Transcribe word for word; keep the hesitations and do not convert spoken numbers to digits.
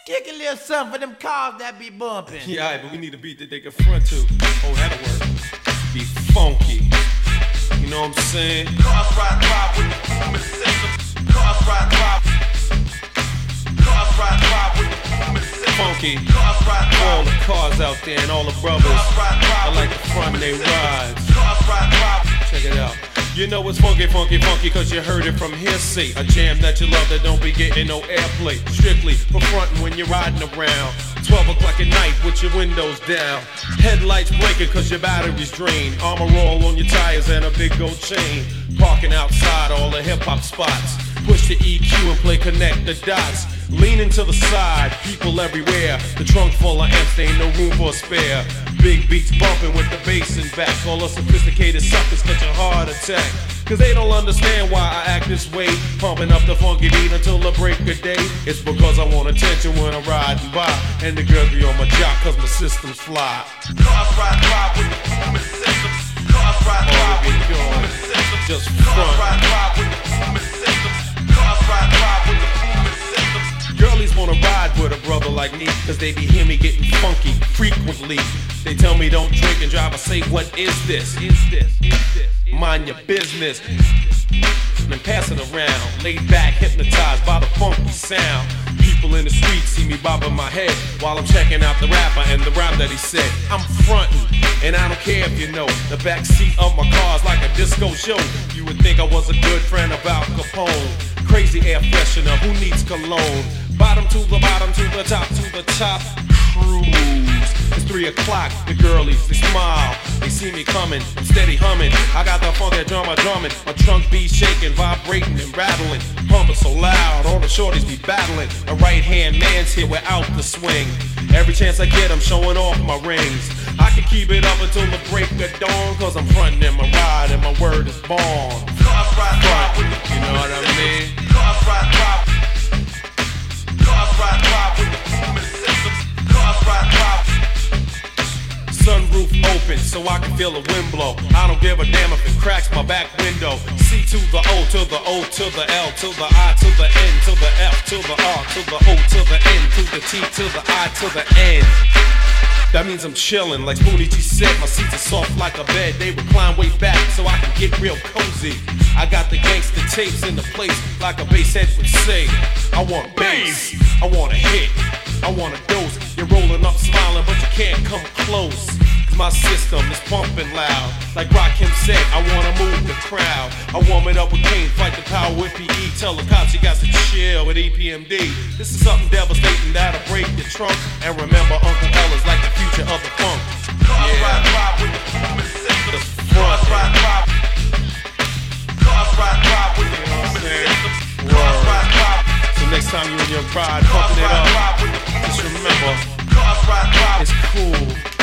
Kick a little something for them cars that be bumping. Yeah, alright, but we need a beat that they can front to. Oh, that'll work. Be funky. You know what I'm saying? Cars ride by with the booming system. Cars ride by. Cars ride by with the booming system. Funky. Cars ride by. All the cars out there and all the brothers. I like the front they rides. Cars ride by. Check it out. You know it's funky, funky, funky, cause you heard it from hearsay. A jam that you love that don't be getting no airplay. Strictly for frontin' when you're riding around. twelve o'clock at night with your windows down. Headlights blinking cause your battery's drained. Armor roll on your tires and a big gold chain. Parking outside all the hip-hop spots. Push the E Q and play connect the dots. Leaning to the side, people everywhere. The trunk full of amps, there ain't no room for a spare. Big beats bumping with the bass in back. All the sophisticated suckers catch a heart attack. Cause they don't understand why I act this way. Pumping up the funky beat until the break of day. It's because I want attention when I'm riding by. And the girls be on my jock cause my system's fly. Cars ride by with the booming systems. Cars ride by with the booming systems. Just Cars front. ride by with the booming systems. Cars ride by with the booming systems. Girlies wanna ride with a brother like me, cause they be hear me getting funky frequently. They tell me don't drink and drive, I say what is this? Is this? Is this? Mind your business. And pass it around, laid back, hypnotized by the funky sound. People in the streets see me bobbing my head while I'm checking out the rapper and the rhyme that he said. I'm frontin', and I don't care if you know. The back seat of my car's like a disco show. You would think I was a good friend of Al Capone. Crazy air freshener, who needs cologne? Bottom to the bottom, to the top, to the top. Cruise. It's three o'clock, the girlies, they smile. They see me coming, I'm steady humming. I got the funky drummer drumming. My trunk be shaking, vibrating and rattling. Pumping so loud, all the shorties be battling. A right hand man's here without the swing. Every chance I get, I'm showing off my rings. I can keep it up until the break of dawn, cause I'm frontin' in my ride and my word is born. Cars ride by with the You know what I mean? Cars ride by. Cars ride by with the booming systems. Cars ride by. Sunroof open so I can feel the wind blow. I don't give a damn if it cracks my back window. C to the O to the O to the L to the I to the N to the F to the R to the O to the N to the T to the I to the N. That means I'm chillin', like Spoonie G said. My seats are soft like a bed. They recline way back so I can get real cozy. I got the gangster tapes in the place, like a bass head would say. I want bass, I want a hit, I want a dose. You're rolling up smiling, but you can't come close. Cause my system is pumping loud. Like Rakim said, I wanna move the crowd. I warm it up with Kane, fight the power with P E. Tell the cops you got to chill with E P M D. This is something devastating that'll break your trunk. And remember, Uncle L is like the future of the funk. Cars ride by with the booming systems. Cars ride by. Cars ride by with the booming systems. Cars ride by. So next time you in your ride, pumping it up, just remember, Cars ride by. it's cool.